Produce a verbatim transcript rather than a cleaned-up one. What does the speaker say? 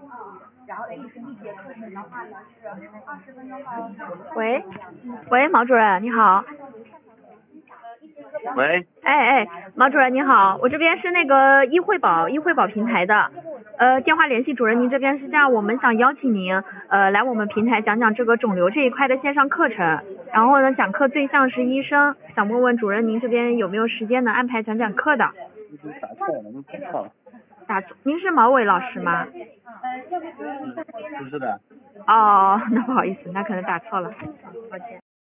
喂，喂，毛主任你好。 喂， 哎哎，毛主任你好，我这边是那个医惠保医惠保平台的，呃，电话联系主任，您这边是这样，我们想邀请您呃来我们平台讲讲这个肿瘤这一块的线上课程，然后呢，讲课对象是医生，想问问主任您这边有没有时间能安排讲讲课的？ 打错了，你打错了。 打错，您是毛伟老师吗？ 不是的。 哦，那不好意思，那可能打错了，抱歉。